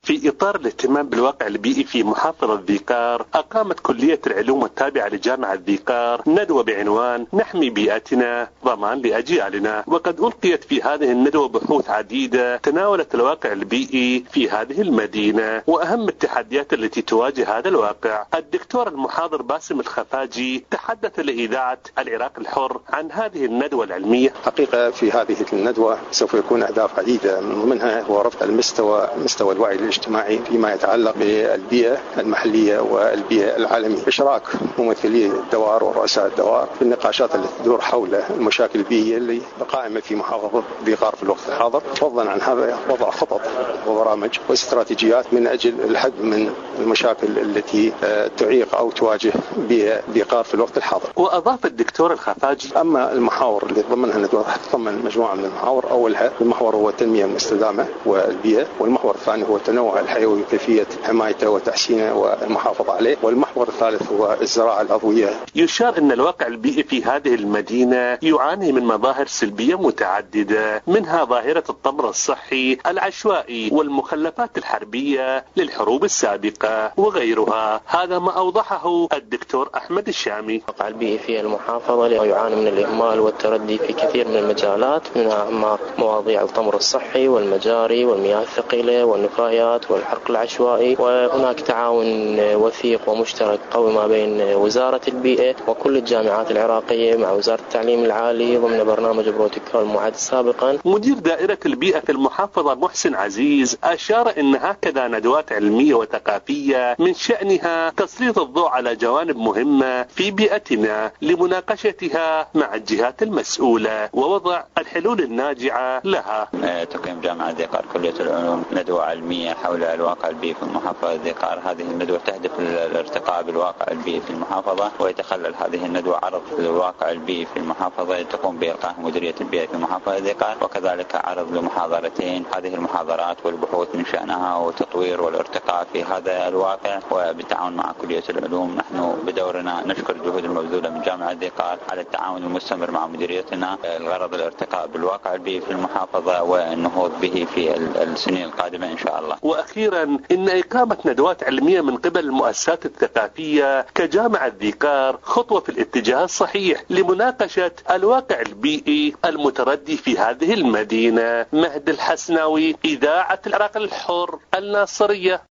في إطار الاهتمام بالواقع البيئي في محافظة ذي قار، أقامت كلية العلوم التابعة لجامعة ذي قار ندوة بعنوان نحمي بيئتنا ضمان لأجيالنا. وقد ألقيت في هذه الندوة بحوث عديدة تناولت الواقع البيئي في هذه المدينة وأهم التحديات التي تواجه هذا الواقع. الدكتور المحاضر باسم الخفاجي تحدث لإذاعة العراق الحر عن هذه الندوة العلمية. حقيقة في هذه الندوة سوف يكون أهداف عديدة، من ضمنها هو رفع مستوى الوعي الاجتماعي فيما يتعلق بالبيئة المحلية والبيئة العالمية، إشراك ممثلي الدوائر ورؤساء الدوائر في النقاشات التي تدور حول المشاكل البيئية اللي قائمة في محافظة ذي قار في الوقت الحاضر، فضلا عن هذا وضع خطط وبرامج واستراتيجيات من أجل الحد من المشاكل التي تعيق أو تواجه بيئة ذي قار في الوقت الحاضر. وأضاف الدكتور الخفاجي: أما المحاور اللي ضمنها الندوة تضمن مجموعة من المحاور، أولها المحور هو التنمية المستدامة والبيئة، والمحور الثاني هو التنوع الحيوي وكيفية حمايته وتحسينه والمحافظة عليه، والمحور الثالث هو الزراعة العضوية. يشار أن الواقع البيئي في هذه المدينة يعاني من مظاهر سلبية متعددة، منها ظاهرة التمر الصحي العشوائي والمخلفات الحربية للحروب السابقة وغيرها. هذا ما أوضحه الدكتور أحمد الشامي. الواقع البيئي في المحافظة يعاني من الإهمال والتردي في كثير من المجالات، منها مواضيع التمر الصحي والمجاري والمياه الثقيلة والنفايات والحرق العشوائي. وهناك تعاون وثيق ومشترك قوي ما بين وزارة البيئة وكل الجامعات العراقية مع وزارة التعليم العالي ضمن برنامج بروتوكول معد سابقا. مدير دائرة البيئة في المحافظة محسن عزيز أشار أن هكذا ندوات علمية وثقافية من شأنها تسليط الضوء على جوانب مهمة في بيئتنا لمناقشتها مع الجهات المسؤولة ووضع الحلول الناجعة لها. تقيم جامعة ذي قار كلية العلوم ندوة علمية حول الواقع البيئي في محافظة ذي قار. هذه الندوة تهدف للارتقاء بالواقع البيئي في المحافظة، ويتخلل هذه الندوة عرض الواقع البيئي في المحافظة تقوم بإلقاء مديرية البيئة في محافظة ذي قار، وكذلك عرض لمحاضرتين. هذه المحاضرات والبحوث من شأنها وتطوير والارتقاء في هذا الواقع، وبالتعاون مع كلية العلوم نحن بدورنا نشكر الجهود المبذولة من جامعة ذي قار على التعاون المستمر مع مديريتنا. الغرض الارتقاء بالواقع البيئي في المحافظة والنهوض به في السنين القادمة إن شاء الله. وأخيرا إن إقامة ندوات علمية من قبل المؤسسات الثقافية كجامعة ذي قار خطوة في الاتجاه الصحيح لمناقشة الواقع البيئي المتردي في هذه المدينة. مهد الحسناوي، إذاعة العراق الحر، الناصرية.